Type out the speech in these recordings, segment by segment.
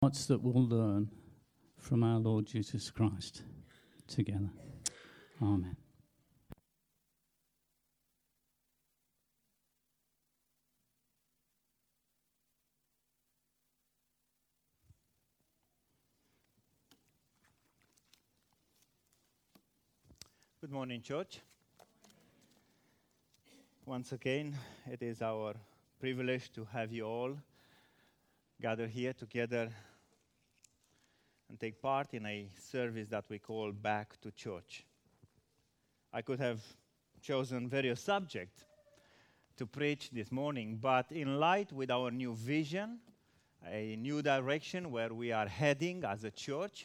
Lots that we'll learn from our Lord Jesus Christ together. Amen. Good morning, church. Once again, it is our privilege to have you all gather here together and take part in a service that we call Back to Church. I could have chosen various subjects to preach this morning, but in light with our new vision, a new direction where we are heading as a church,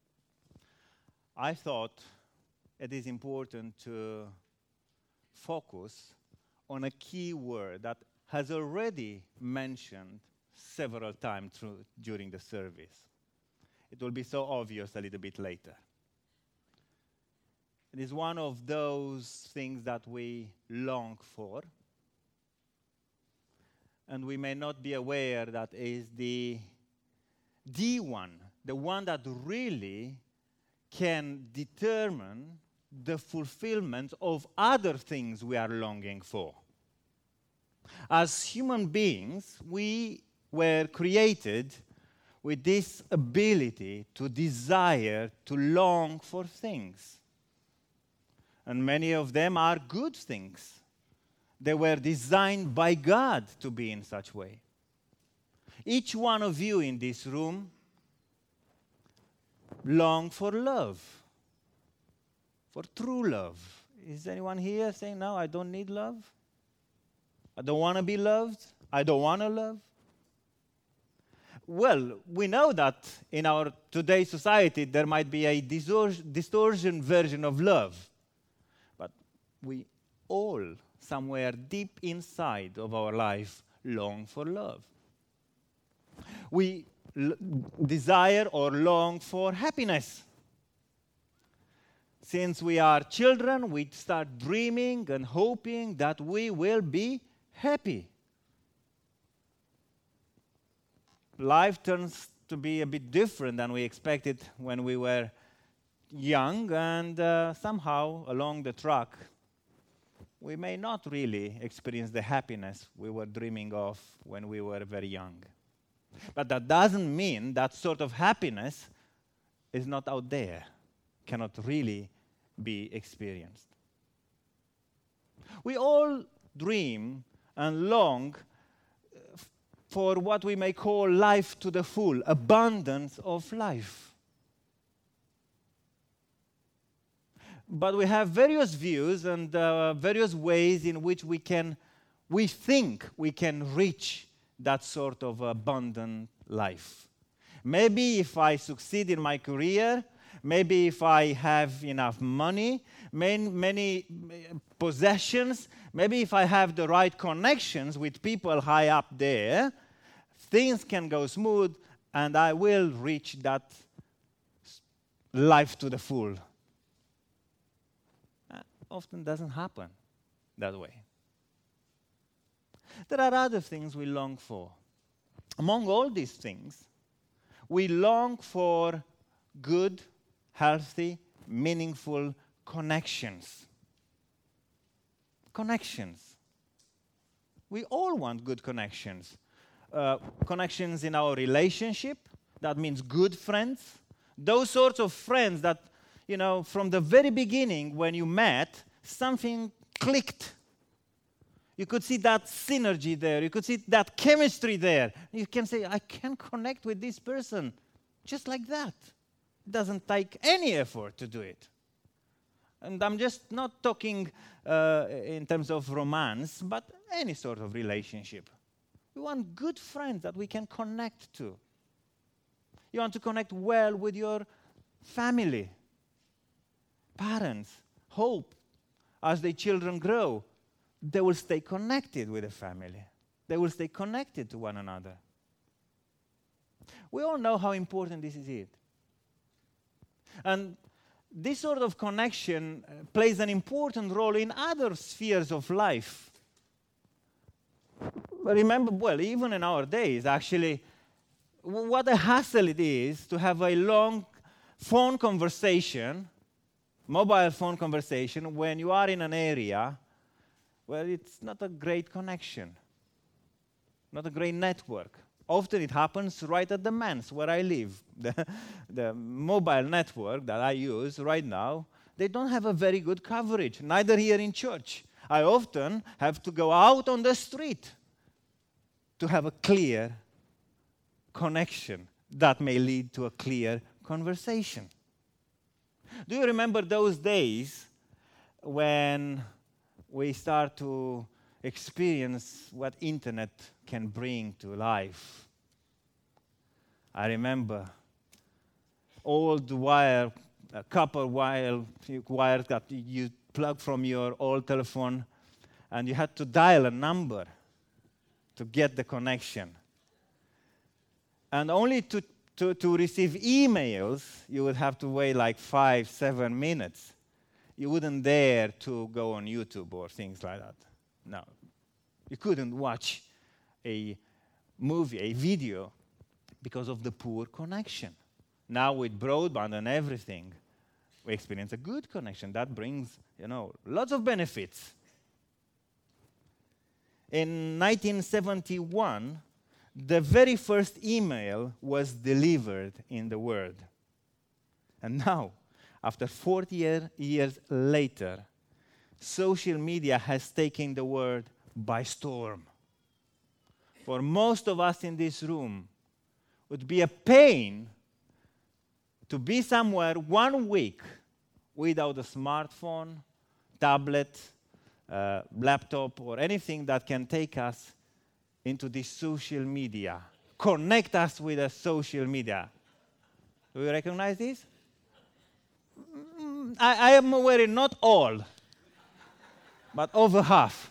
I thought it is important to focus on a key word that has already mentioned several times during the service. It will be so obvious a little bit later. It is one of those things that we long for, and we may not be aware that is the one, the one that really can determine the fulfillment of other things we are longing for. As human beings, we were created with this ability to desire, to long for things. And many of them are good things. They were designed by God to be in such a way. Each one of you in this room long for love. For true love. Is anyone here saying, no, I don't need love? I don't want to be loved? I don't want to love? Well, we know that in our today's society there might be a distortion version of love. But we all, somewhere deep inside of our life, long for love. We desire or long for happiness. Since we are children, we start dreaming and hoping that we will be happy. Life turns to be a bit different than we expected when we were young, and somehow along the track, we may not really experience the happiness we were dreaming of when we were very young. But that doesn't mean that sort of happiness is not out there, cannot really be experienced. We all dream and long for what we may call life to the full, abundance of life. But we have various views and various ways in which we think we can reach that sort of abundant life. Maybe if I succeed in my career, maybe if I have enough money, many possessions, maybe if I have the right connections with people high up there, things can go smooth and I will reach that life to the full. Often doesn't happen that way. There are other things we long for. Among all these things, we long for good, healthy, meaningful connections. Connections. We all want good connections. Connections in our relationship, that means good friends. Those sorts of friends that, from the very beginning when you met, something clicked. You could see that synergy there. You could see that chemistry there. You can say, I can connect with this person just like that. It doesn't take any effort to do it. And I'm just not talking in terms of romance, but any sort of relationship. We want good friends that we can connect to. You want to connect well with your family, parents. Hope, as the children grow, they will stay connected with the family. They will stay connected to one another. We all know how important this is. And this sort of connection plays an important role in other spheres of life. Remember, well, even in our days, actually, what a hassle it is to have a long phone conversation, mobile phone conversation, when you are in an area where it's not a great connection, not a great network. Often it happens right at the manse where I live. The mobile network that I use right now, they don't have a very good coverage, neither here in church. I often have to go out on the street to have a clear connection that may lead to a clear conversation. Do you remember those days when we start to experience what internet can bring to life? I remember old wire, copper wire that you plug from your old telephone, and you had to dial a number to get the connection. And only to receive emails, you would have to wait like 5-7 minutes. You wouldn't dare to go on YouTube or things like that. No. You couldn't watch a movie, a video, because of the poor connection. Now with broadband and everything, we experience a good connection. That brings, lots of benefits. In 1971, the very first email was delivered in the world. And now, after 40 years later, social media has taken the world by storm. For most of us in this room, it would be a pain to be somewhere 1 week without a smartphone, tablet, laptop, or anything that can take us into this social media, connect us with the social media. Do you recognize this? I am aware not all, but over half.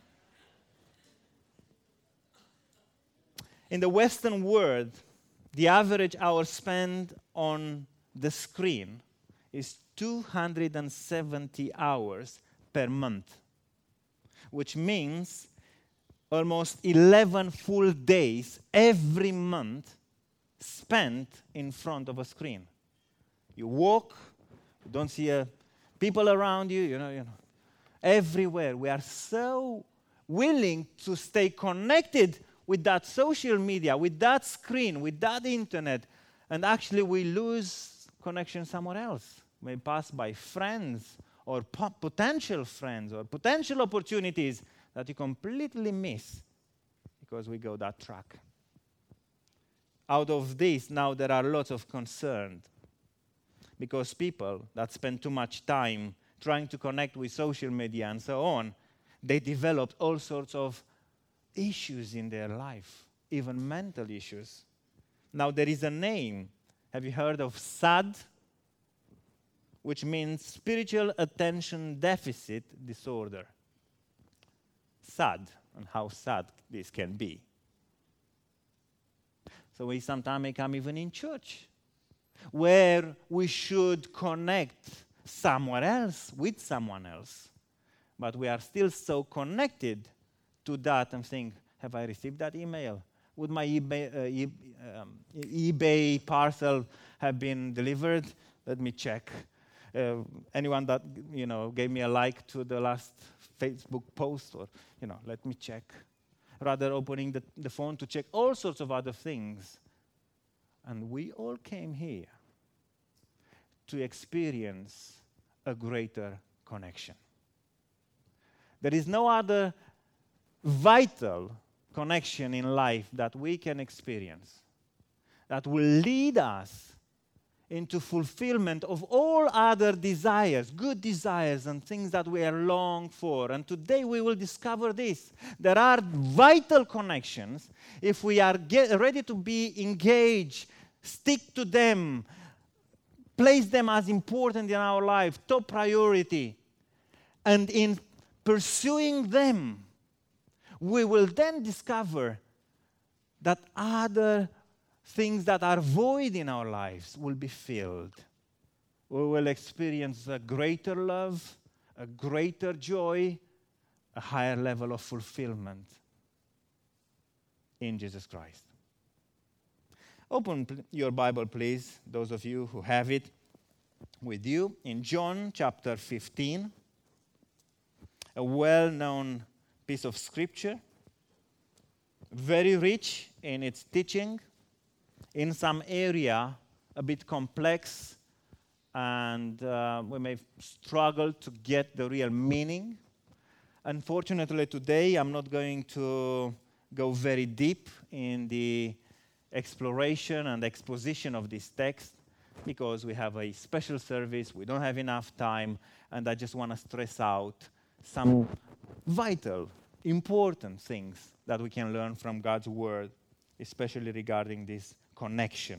In the Western world, the average hour spent on the screen is 270 hours per month, which means almost 11 full days every month spent in front of a screen. You walk, you don't see people around you, you know. Everywhere. We are so willing to stay connected with that social media, with that screen, with that internet, and actually we lose connection somewhere else. We pass by friends or potential friends or potential opportunities that you completely miss because we go that track. Out of this, now there are lots of concern because people that spend too much time trying to connect with social media and so on, they developed all sorts of issues in their life, even mental issues. Now there is a name. Have you heard of SAD? Which means Spiritual Attention Deficit Disorder. SAD, and how sad this can be. So we sometimes may come even in church, where we should connect somewhere else with someone else. But we are still so connected to that and think, have I received that email? Would my eBay parcel have been delivered? Let me check. Anyone that gave me a like to the last Facebook post, or let me check. Rather opening the phone to check all sorts of other things. And we all came here to experience a greater connection. There is no other vital connection in life that we can experience that will lead us into fulfillment of all other desires, good desires and things that we are long for. And today we will discover this. There are vital connections if we are ready to be engaged, stick to them, place them as important in our life, top priority. And in pursuing them, we will then discover that other things that are void in our lives will be filled. We will experience a greater love, a greater joy, a higher level of fulfillment in Jesus Christ. Open your Bible, please, those of you who have it with you, in John chapter 15, a well-known piece of scripture, very rich in its teaching, in some area a bit complex, and we may struggle to get the real meaning. Unfortunately, today I'm not going to go very deep in the exploration and exposition of this text because we have a special service, we don't have enough time, and I just want to stress out some vital, important things that we can learn from God's Word, especially regarding this connection.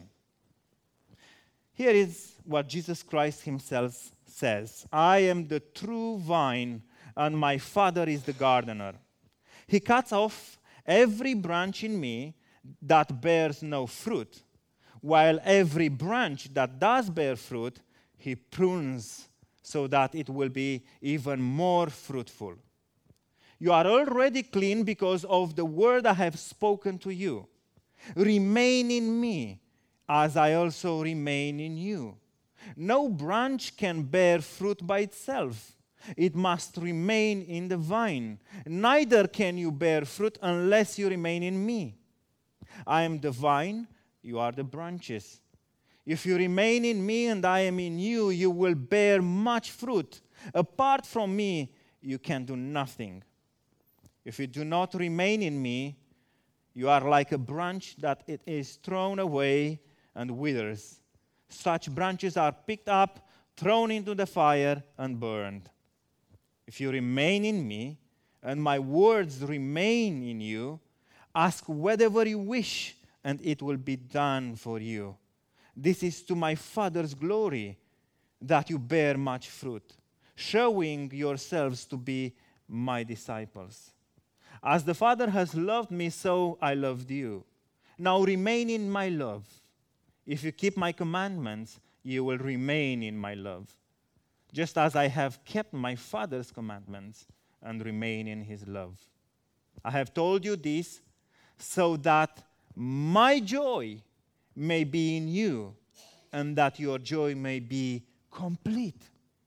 Here is what Jesus Christ himself says. I am the true vine, and my Father is the gardener. He cuts off every branch in me that bears no fruit, while every branch that does bear fruit, he prunes so that it will be even more fruitful. You are already clean because of the word I have spoken to you. Remain in me, as I also remain in you. No branch can bear fruit by itself. It must remain in the vine. Neither can you bear fruit unless you remain in me. I am the vine, you are the branches. If you remain in me and I am in you, you will bear much fruit. Apart from me, you can do nothing. If you do not remain in me, you are like a branch that it is thrown away and withers. Such branches are picked up, thrown into the fire, and burned. If you remain in me, and my words remain in you, ask whatever you wish, and it will be done for you. This is to my Father's glory, that you bear much fruit, showing yourselves to be my disciples. As the Father has loved me, so I loved you. Now remain in my love. If you keep my commandments, you will remain in my love, just as I have kept my Father's commandments and remain in his love. I have told you this so that my joy may be in you and that your joy may be complete.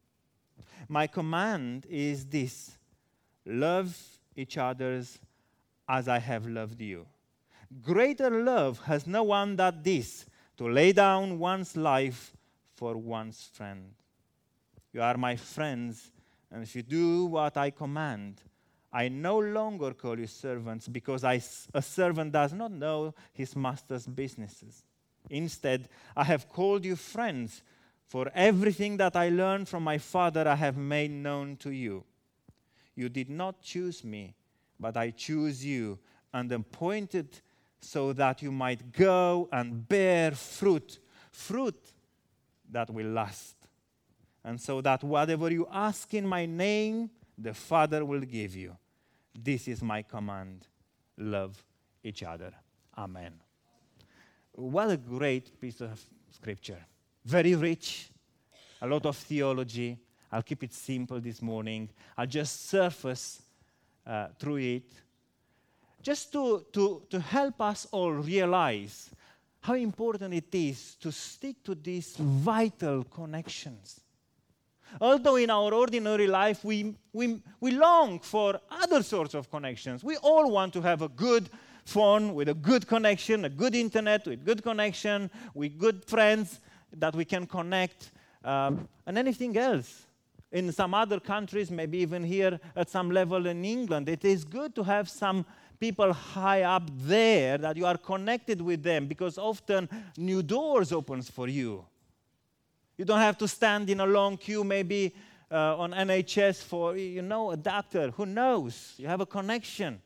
My command is this: love each other as I have loved you. Greater love has no one than this, to lay down one's life for one's friend. You are my friends, and if you do what I command, I no longer call you servants, because a servant does not know his master's businesses. Instead, I have called you friends, for everything that I learned from my Father I have made known to you. You did not choose me, but I chose you and appointed so that you might go and bear fruit, fruit that will last. And so that whatever you ask in my name, the Father will give you. This is my command: love each other. Amen. What a great piece of scripture. Very rich, a lot of theology. I'll keep it simple this morning. I'll just surface through it, just to help us all realize how important it is to stick to these vital connections. Although in our ordinary life we long for other sorts of connections. We all want to have a good phone with a good connection, a good internet with good connection, with good friends that we can connect, and anything else. In some other countries, maybe even here at some level in England, it is good to have some people high up there that you are connected with them, because often new doors opens for you. You don't have to stand in a long queue, maybe on NHS for, a doctor. Who knows? You have a connection.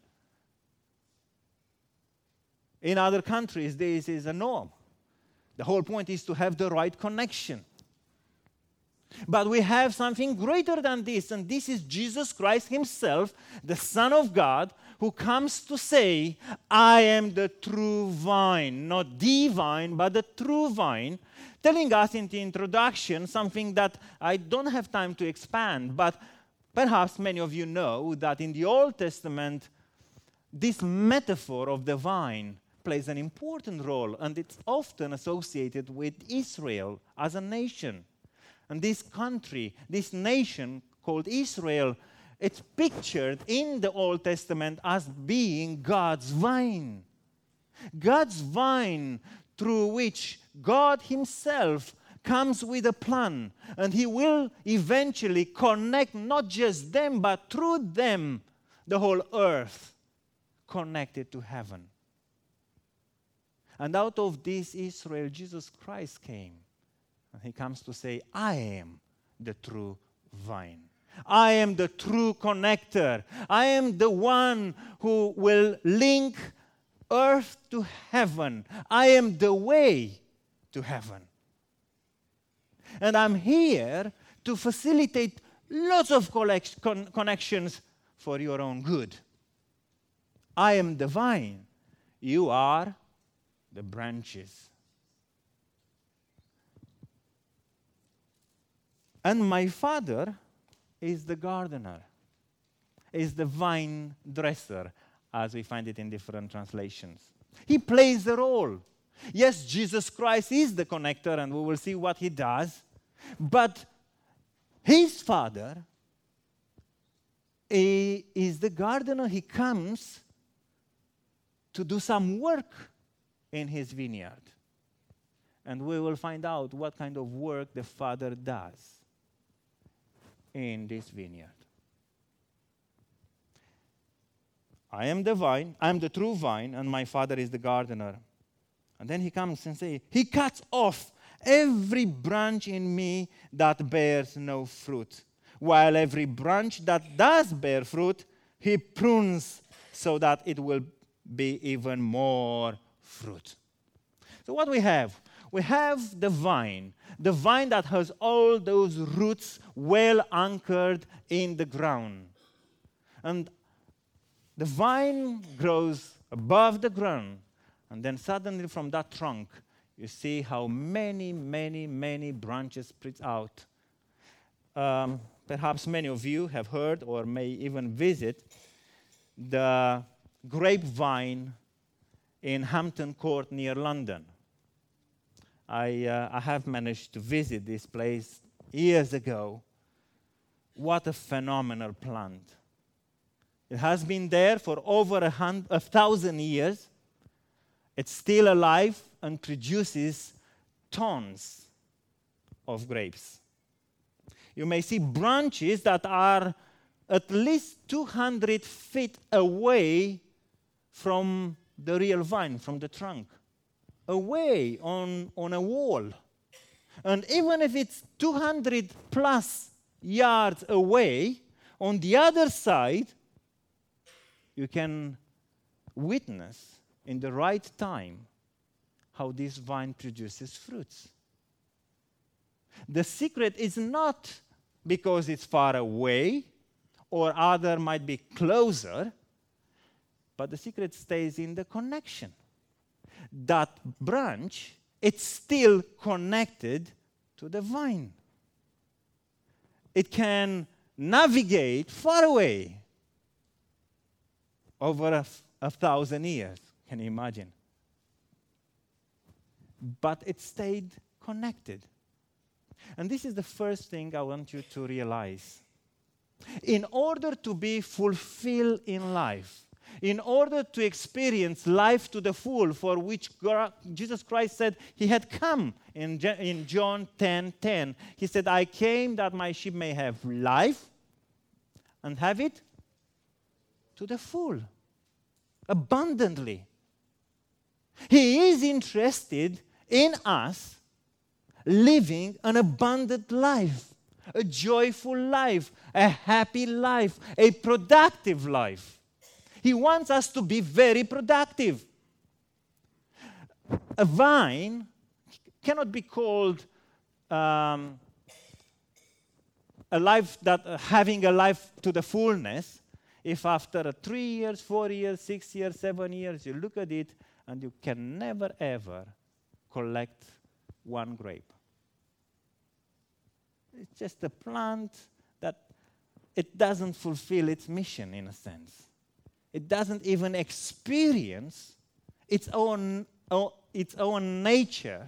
In other countries, this is a norm. The whole point is to have the right connection. But we have something greater than this, and this is Jesus Christ himself, the Son of God, who comes to say, I am the true vine, not the vine, but the true vine, telling us in the introduction something that I don't have time to expand, but perhaps many of you know that in the Old Testament, this metaphor of the vine plays an important role, and it's often associated with Israel as a nation. And this country, this nation called Israel, it's pictured in the Old Testament as being God's vine. God's vine through which God himself comes with a plan, and he will eventually connect not just them, but through them, the whole earth connected to heaven. And out of this Israel, Jesus Christ came. And he comes to say, I am the true vine. I am the true connector. I am the one who will link earth to heaven. I am the way to heaven. And I'm here to facilitate lots of connections for your own good. I am the vine. You are the branches. And my Father is the gardener, is the vine dresser, as we find it in different translations. He plays a role. Yes, Jesus Christ is the connector, and we will see what he does. But his Father is the gardener. He comes to do some work in his vineyard. And we will find out what kind of work the Father does in this vineyard. I am the vine, I am the true vine, and my Father is the gardener. And then he comes and says, he cuts off every branch in me that bears no fruit, while every branch that does bear fruit, he prunes so that it will be even more fruit. So what we have the vine that has all those roots well anchored in the ground. And the vine grows above the ground, and then suddenly from that trunk, you see how many branches spread out. Perhaps many of you have heard or may even visit the grapevine in Hampton Court near London. I have managed to visit this place years ago. What a phenomenal plant. It has been there for over 1,000 years. It's still alive and produces tons of grapes. You may see branches that are at least 200 feet away from the real vine, from the trunk, away on a wall. And even if it's 200 plus yards away, on the other side, you can witness in the right time how this vine produces fruits. The secret is not because it's far away or other might be closer, but the secret stays in the connection. That branch, it's still connected to the vine. It can navigate far away over 1,000 years. Can you imagine? But it stayed connected. And this is the first thing I want you to realize. In order to be fulfilled in life, in order to experience life to the full, for which Jesus Christ said he had come in John 10:10, he said, I came that my sheep may have life and have it to the full, abundantly. He is interested in us living an abundant life, a joyful life, a happy life, a productive life. He wants us to be very productive. A vine cannot be called having a life to the fullness if after 3 years, 4 years, 6 years, 7 years, you look at it and you can never ever collect one grape. It's just a plant that it doesn't fulfill its mission in a sense. It doesn't even experience its own nature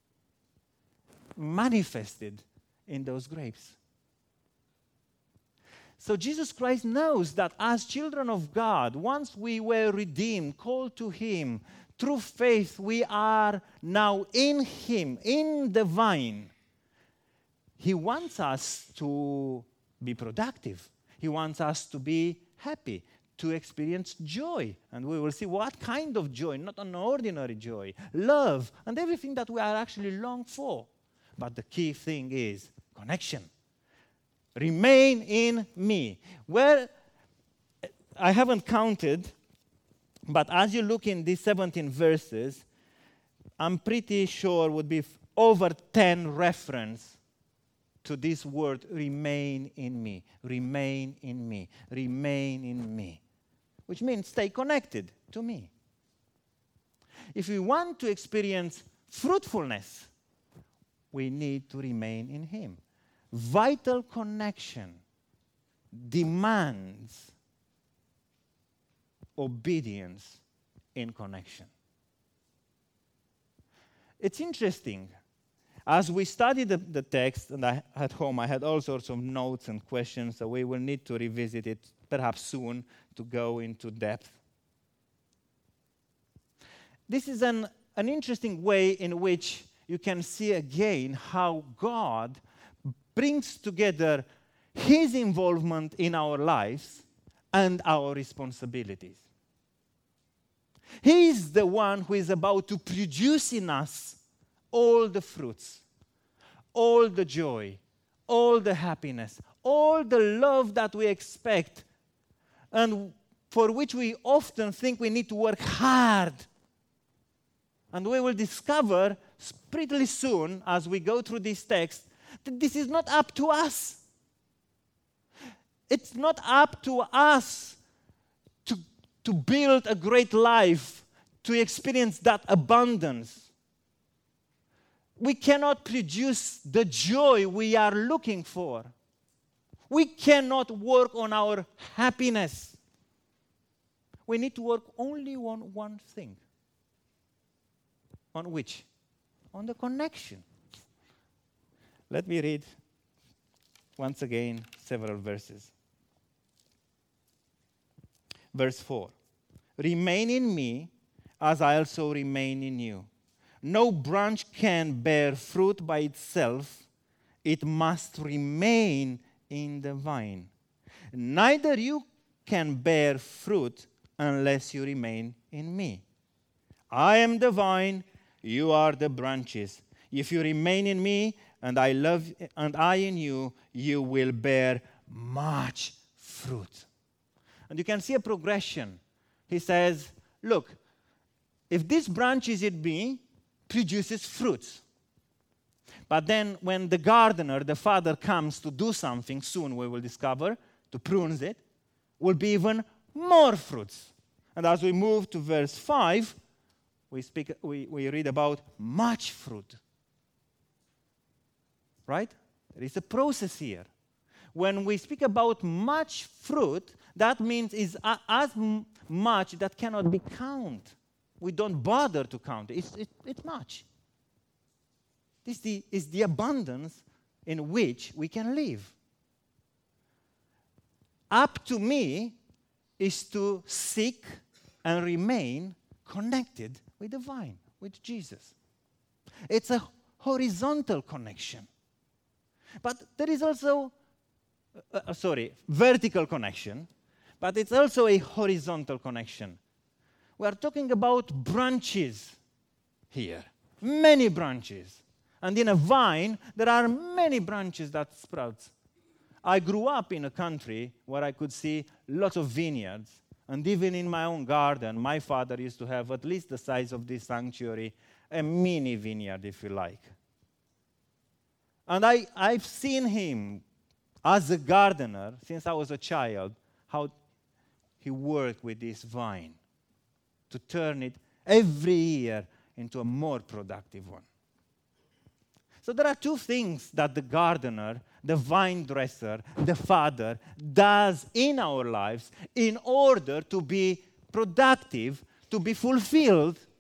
manifested in those grapes. So Jesus Christ knows that as children of God, once we were redeemed, called to Him, through faith we are now in Him, in the vine. He wants us to be productive. He wants us to be happy, to experience joy. And we will see what kind of joy, not an ordinary joy, love, and everything that we are actually long for. But the key thing is connection. Remain in me. Well, I haven't counted, but as you look in these 17 verses, I'm pretty sure would be over 10 references to this word, remain in me, remain in me, remain in me, which means stay connected to me. If we want to experience fruitfulness, we need to remain in Him. Vital connection demands obedience in connection. It's interesting. As we studied the text, and at home I had all sorts of notes and questions, so we will need to revisit it perhaps soon to go into depth. This is an interesting way in which you can see again how God brings together His involvement in our lives and our responsibilities. He is the one who is about to produce in us all the fruits, all the joy, all the happiness, all the love that we expect, and for which we often think we need to work hard. And we will discover pretty soon, as we go through this text, that this is not up to us. It's not up to us to build a great life, to experience that abundance. We cannot produce the joy we are looking for. We cannot work on our happiness. We need to work only on one thing. On which? On the connection. Let me read once again several verses. Verse 4. Remain in me, as I also remain in you. No branch can bear fruit by itself. It must remain in the vine. Neither you can bear fruit unless you remain in me. I am the vine, you are the branches. If you remain in me, and I in you, you will bear much fruit. And you can see a progression. He says, look, if this branch is in me, produces fruits. But then when the gardener, the father, comes to do something, soon we will discover, to prune it, will be even more fruits. And as we move to verse 5, we read about much fruit. Right? There is a process here. When we speak about much fruit, that means is as much that cannot be counted. We don't bother to count it. It's much. This is the abundance in which we can live. Up to me is to seek and remain connected with the vine, with Jesus. It's a horizontal connection. But there is also, vertical connection, but it's also a horizontal connection. We are talking about branches here, many branches. And in a vine, there are many branches that sprouts. I grew up in a country where I could see lots of vineyards. And even in my own garden, my father used to have at least the size of this sanctuary, a mini vineyard, if you like. And I've seen him as a gardener since I was a child, how he worked with this vine to turn it every year into a more productive one. So there are two things that the gardener, the vine dresser, the father does in our lives in order to be productive, to be fulfilled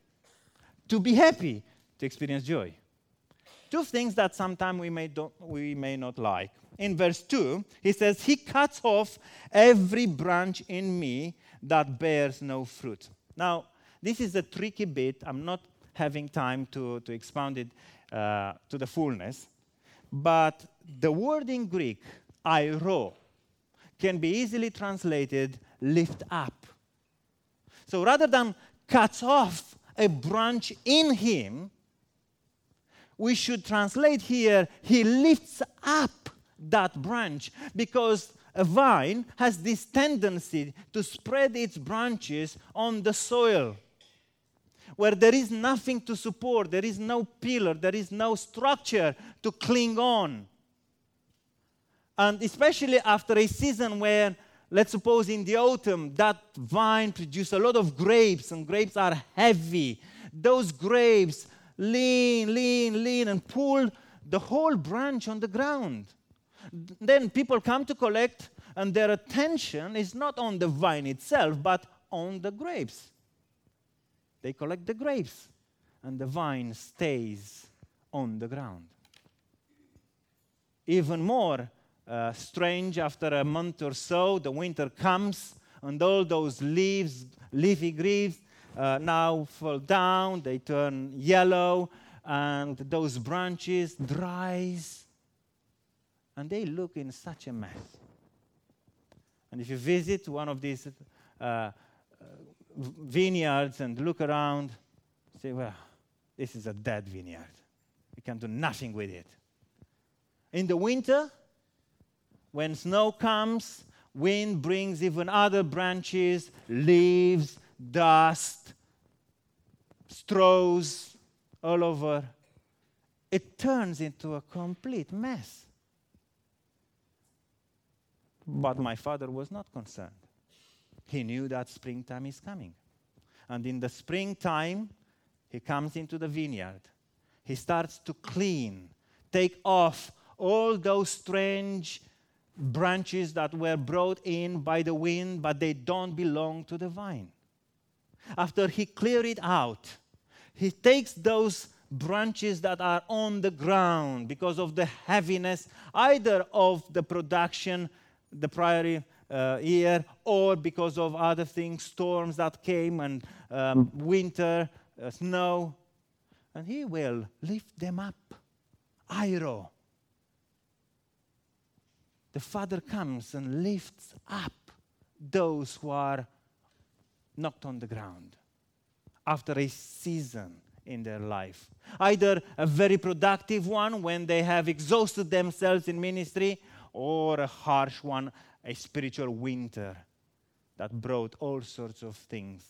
to be happy, to experience joy. Two things that sometimes we may not like. In verse 2, he says, he cuts off every branch in me that bears no fruit. Now, this is a tricky bit. I'm not having time to expound it to the fullness. But the word in Greek, airo, can be easily translated lift up. So rather than cuts off a branch in him, we should translate here, he lifts up that branch, because a vine has this tendency to spread its branches on the soil where there is nothing to support, there is no pillar, there is no structure to cling on. And especially after a season where, let's suppose in the autumn, that vine produces a lot of grapes, and grapes are heavy. Those grapes lean, and pull the whole branch on the ground. Then people come to collect, and their attention is not on the vine itself, but on the grapes. They collect the grapes, and the vine stays on the ground. Even more strange, after a month or so, the winter comes, and all those leafy leaves, now fall down, they turn yellow, and those branches dries, and they look in such a mess. And if you visit one of these vineyards and look around, say, well, this is a dead vineyard. You can do nothing with it. In the winter, when snow comes, wind brings even other branches, leaves, dust, straws all over. It turns into a complete mess. But my father was not concerned. He knew that springtime is coming. And in the springtime, he comes into the vineyard. He starts to clean, take off all those strange branches that were brought in by the wind, but they don't belong to the vine. After he cleared it out, he takes those branches that are on the ground because of the heaviness, either of the production the prior year, or because of other things, storms that came, and winter, snow, and he will lift them up. Airo. The Father comes and lifts up those who are knocked on the ground after a season in their life. Either a very productive one when they have exhausted themselves in ministry, or a harsh one, a spiritual winter that brought all sorts of things,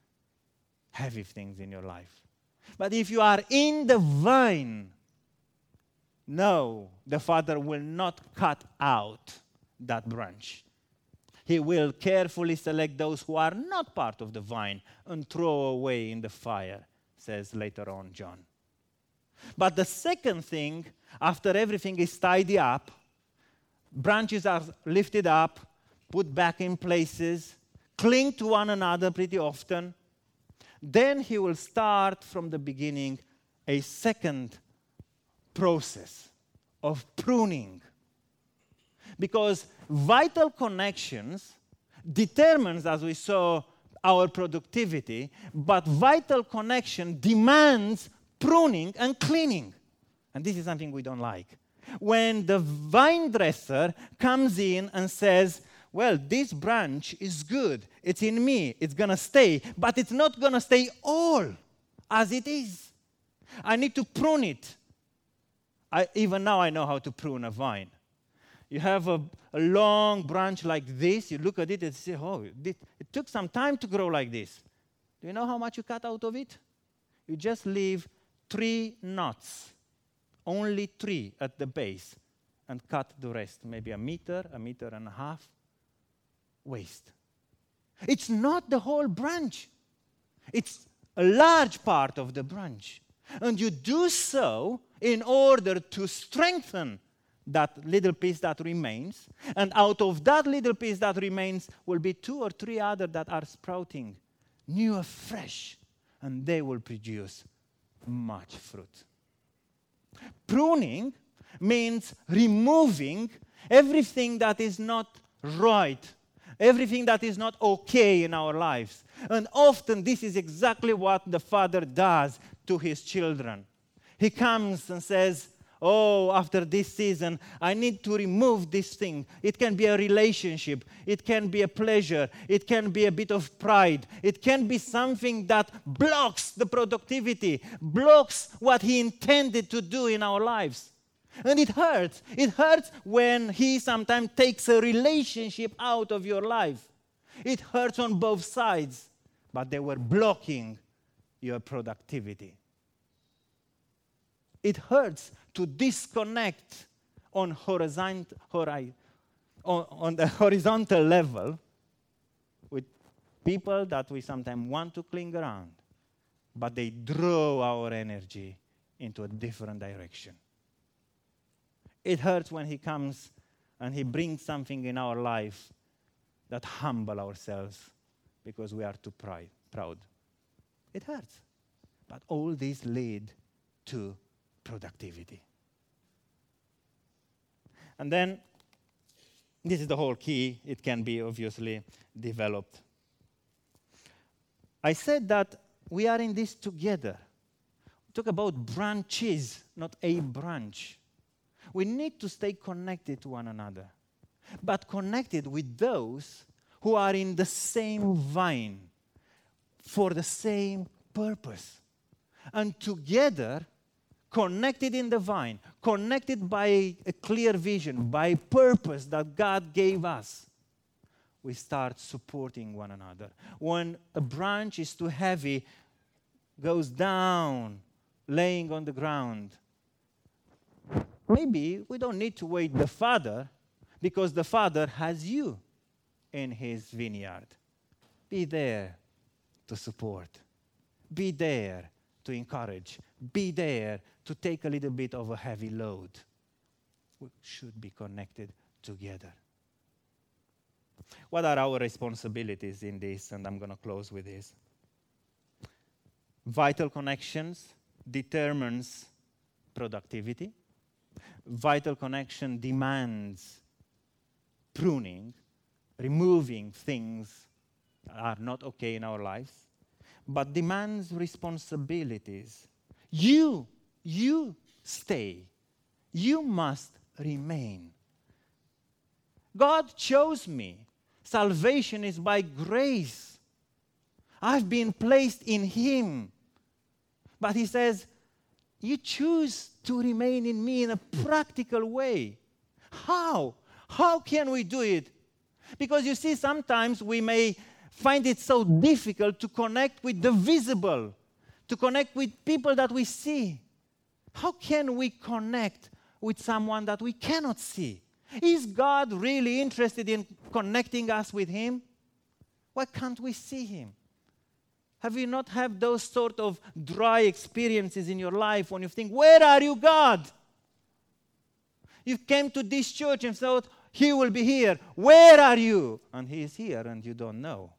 heavy things in your life. But if you are in the vine, no, the Father will not cut out that branch. He will carefully select those who are not part of the vine and throw away in the fire, says later on John. But the second thing, after everything is tidy up, branches are lifted up, put back in places, cling to one another pretty often, then he will start from the beginning a second process of pruning. Because vital connections determines, as we saw, our productivity, but vital connection demands pruning and cleaning. And this is something we don't like. When the vine dresser comes in and says, well, this branch is good, it's in me, it's going to stay, but it's not going to stay all as it is. I need to prune it. Even now I know how to prune a vine. You have a long branch like this, you look at it and say, oh, it took some time to grow like this. Do you know how much you cut out of it? You just leave 3 knots, only 3 at the base, and cut the rest, maybe a meter and a half. Waste. It's not the whole branch. It's a large part of the branch. And you do so in order to strengthen that little piece that remains. And out of that little piece that remains will be 2 or 3 other that are sprouting, new afresh. And they will produce much fruit. Pruning means removing everything that is not right, everything that is not okay in our lives. And often this is exactly what the Father does to his children. He comes and says, oh, after this season, I need to remove this thing. It can be a relationship. It can be a pleasure. It can be a bit of pride. It can be something that blocks the productivity, blocks what he intended to do in our lives. And it hurts. It hurts when he sometimes takes a relationship out of your life. It hurts on both sides, but they were blocking your productivity. It hurts to disconnect on the horizontal level with people that we sometimes want to cling around, but they draw our energy into a different direction. It hurts when he comes and he brings something in our life that humble ourselves because we are too proud. It hurts. But all these lead to productivity. And then, this is the whole key. It can be obviously developed. I said that we are in this together. We talk about branches, not a branch. We need to stay connected to one another, but connected with those who are in the same vine for the same purpose. And together, connected in the vine, connected by a clear vision, by purpose that God gave us, we start supporting one another. When a branch is too heavy, goes down, laying on the ground, maybe we don't need to wait the Father, because the Father has you in his vineyard. Be there to support. Be there to encourage. Be there to take a little bit of a heavy load. We should be connected together. What are our responsibilities in this? And I'm going to close with this. Vital connections determines productivity. Vital connection demands pruning, removing things that are not okay in our lives, but demands responsibilities. You stay. You must remain. God chose me. Salvation is by grace. I've been placed in him. But he says, you choose to remain in me in a practical way. How? How can we do it? Because you see, sometimes we may find it so difficult to connect with the visible, to connect with people that we see. How can we connect with someone that we cannot see? Is God really interested in connecting us with him? Why can't we see him? Have you not had those sort of dry experiences in your life when you think, where are you, God? You came to this church and thought, he will be here. Where are you? And he is here and you don't know.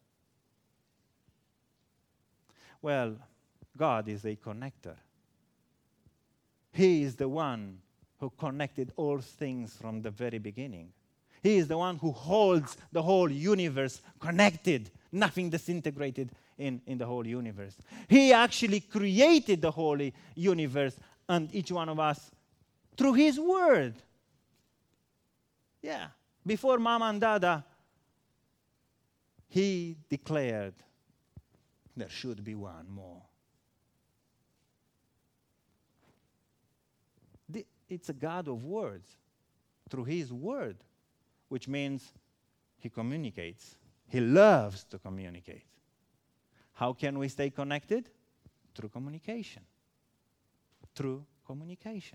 Well, God is a connector. He is the one who connected all things from the very beginning. He is the one who holds the whole universe connected, nothing disintegrated in the whole universe. He actually created the whole universe and each one of us through his word. Yeah. Before Mama and Dada, he declared there should be one more. It's a God of words through his word, which means he communicates. He loves to communicate. How can we stay connected? Through communication. Through communication.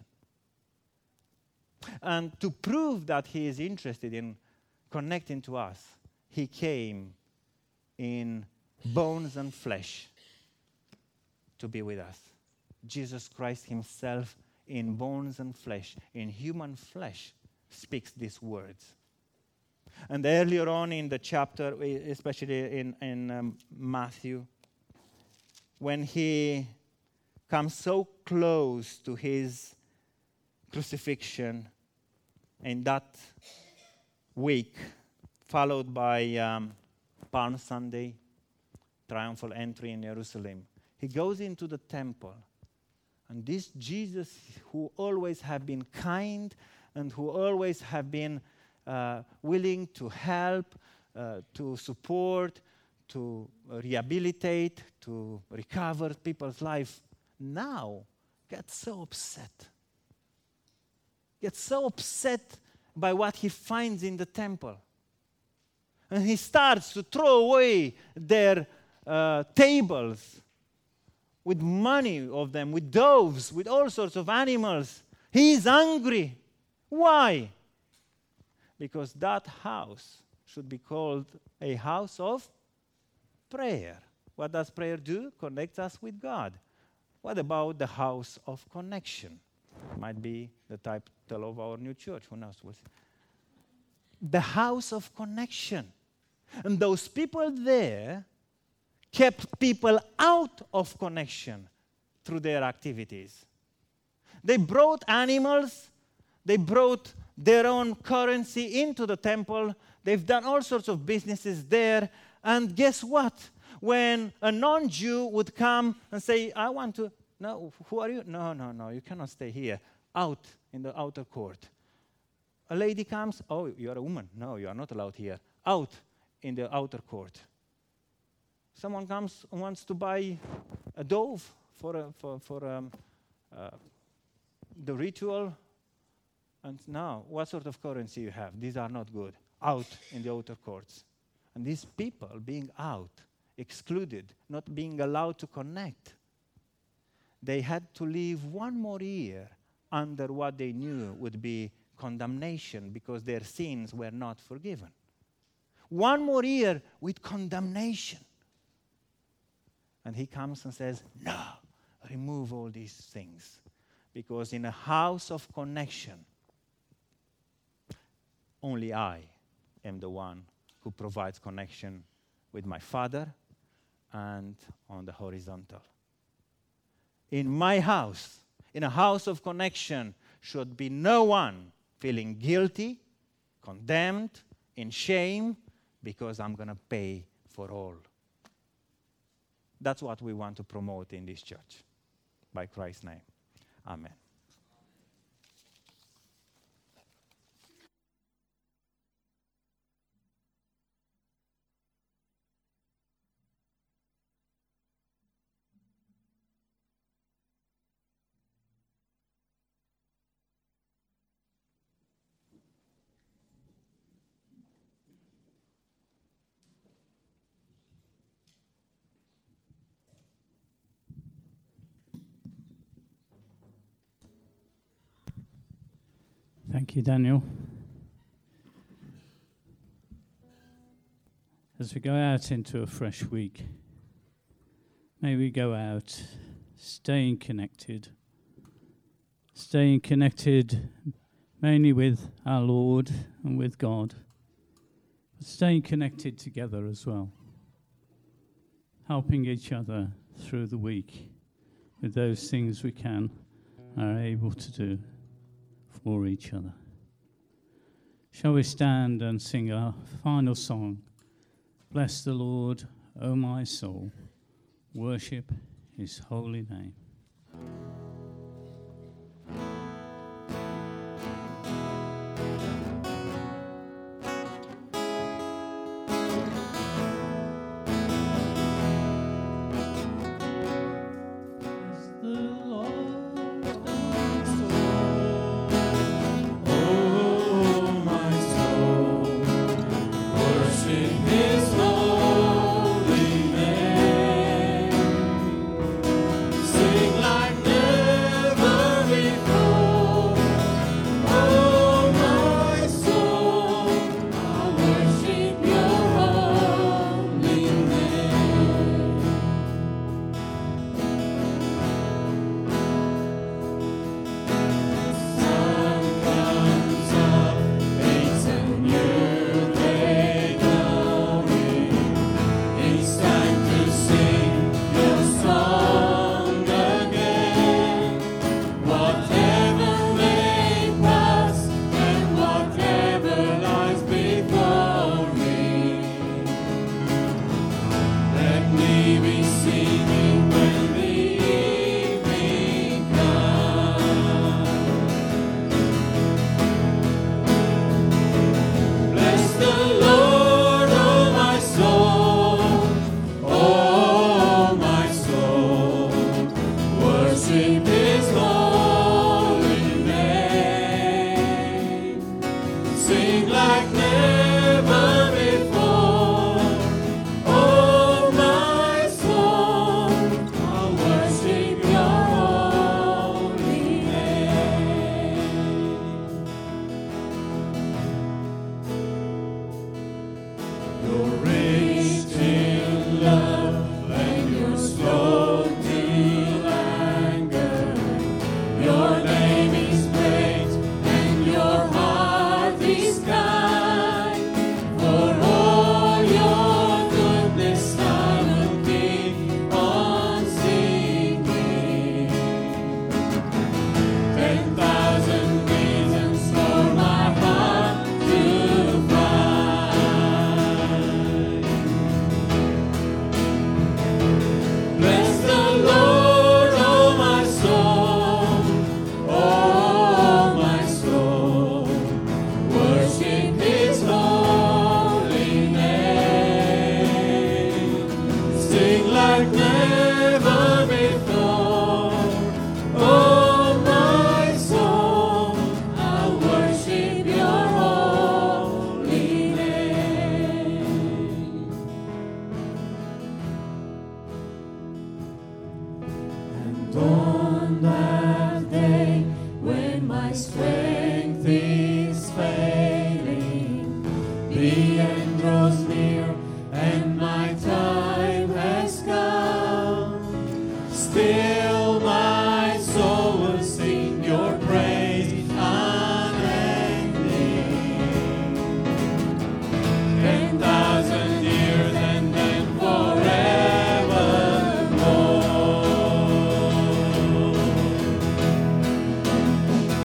And to prove that he is interested in connecting to us, he came in bones and flesh to be with us. Jesus Christ himself in bones and flesh, in human flesh, speaks these words. And earlier on in the chapter, especially in Matthew, when he come so close to his crucifixion in that week, followed by Palm Sunday, triumphal entry in Jerusalem. He goes into the temple, and this Jesus, who always have been kind and who always have been willing to help, to support, to rehabilitate, to recover people's life, now gets so upset. Gets so upset by what he finds in the temple. And he starts to throw away their tables with money of them, with doves, with all sorts of animals. He is angry. Why? Because that house should be called a house of prayer. What does prayer do? Connects us with God. What about the house of connection? Might be the title of our new church. Who knows? We'll see. The house of connection. And those people there kept people out of connection through their activities. They brought animals. They brought their own currency into the temple. They've done all sorts of businesses there. And guess what? When a non-Jew would come and say, I want to, no, who are you? No, you cannot stay here. Out in the outer court. A lady comes, oh, you're a woman. No, you are not allowed here. Out in the outer court. Someone comes and wants to buy a dove for the ritual. And now, what sort of currency you have? These are not good. Out in the outer courts. And these people being out, excluded, not being allowed to connect, they had to live one more year under what they knew would be condemnation because their sins were not forgiven. One more year with condemnation. And he comes and says, no, remove all these things. Because in a house of connection, only I am the one who provides connection with my Father and on the horizontal. In my house, in a house of connection, should be no one feeling guilty, condemned, in shame, because I'm going to pay for all. That's what we want to promote in this church. By Christ's name. Amen. Thank you, Daniel. As we go out into a fresh week, may we go out staying connected mainly with our Lord and with God, but staying connected together as well, helping each other through the week with those things we are able to do for each other. Shall we stand and sing our final song? Bless the Lord, O my soul. Worship his holy name. Like strength in